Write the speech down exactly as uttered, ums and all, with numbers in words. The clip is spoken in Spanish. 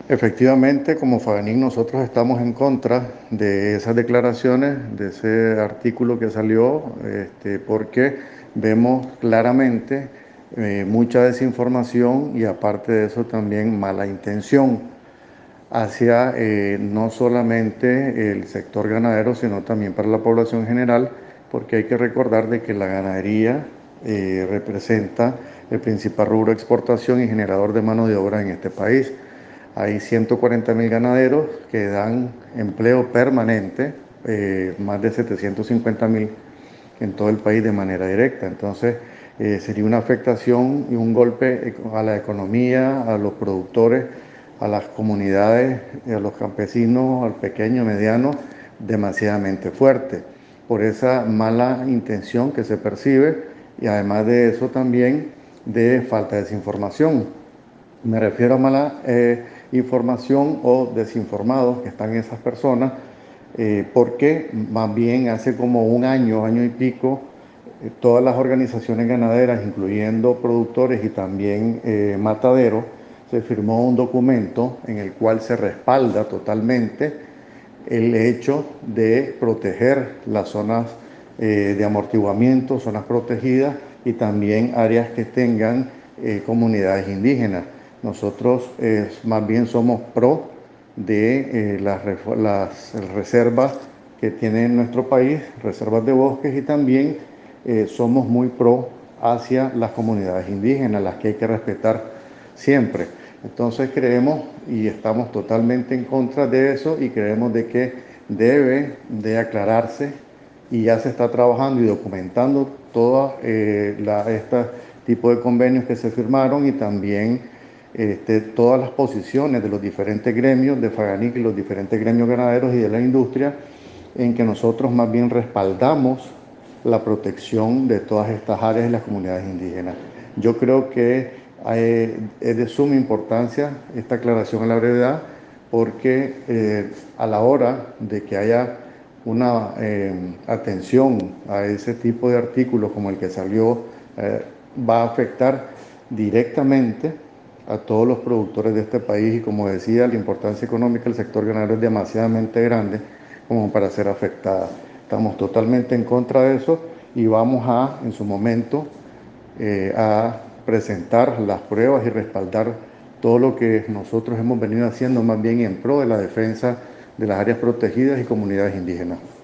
Efectivamente, como Faganic, nosotros estamos en contra de esas declaraciones, de ese artículo que salió, este, porque vemos claramente eh, mucha desinformación y aparte de eso también mala intención hacia eh, no solamente el sector ganadero, sino también para la población general, porque hay que recordar de que la ganadería eh, representa el principal rubro de exportación y generador de mano de obra en este país. Hay ciento cuarenta mil ganaderos que dan empleo permanente, eh, más de setecientos cincuenta mil en todo el país de manera directa. Entonces, eh, sería una afectación y un golpe a la economía, a los productores, a las comunidades, a los campesinos, al pequeño, mediano, demasiadamente fuerte, por esa mala intención que se percibe y además de eso también de falta de desinformación. Me refiero a mala eh, información o desinformados que están esas personas, eh, porque más bien hace como un año, año y pico, eh, todas las organizaciones ganaderas, incluyendo productores y también eh, mataderos, se firmó un documento en el cual se respalda totalmente el hecho de proteger las zonas eh, de amortiguamiento, zonas protegidas y también áreas que tengan eh, comunidades indígenas. Nosotros eh, más bien somos pro de eh, las, las, reservas que tiene nuestro país, reservas de bosques, y también eh, somos muy pro hacia las comunidades indígenas, las que hay que respetar siempre. Entonces creemos y estamos totalmente en contra de eso y creemos de que debe de aclararse y ya se está trabajando y documentando todo eh, este tipo de convenios que se firmaron y también este, todas las posiciones de los diferentes gremios de Faganic y los diferentes gremios ganaderos y de la industria, en que nosotros más bien respaldamos la protección de todas estas áreas y las comunidades indígenas. Yo creo que eh, es de suma importancia esta aclaración a la brevedad, porque eh, a la hora de que haya una eh, atención a ese tipo de artículos como el que salió, eh, va a afectar directamente a todos los productores de este país y, como decía, la importancia económica del sector ganadero es demasiadamente grande como para ser afectada. Estamos totalmente en contra de eso y vamos a, en su momento, eh, a presentar las pruebas y respaldar todo lo que nosotros hemos venido haciendo más bien en pro de la defensa de las áreas protegidas y comunidades indígenas.